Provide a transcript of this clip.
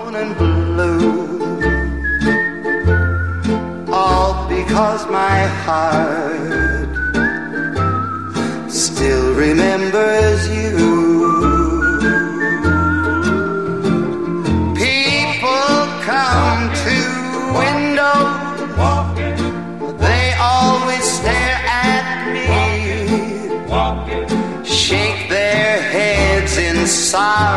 and blue, all because my heart still remembers you. People come to windows, they always stare at me, shake their heads in sorrow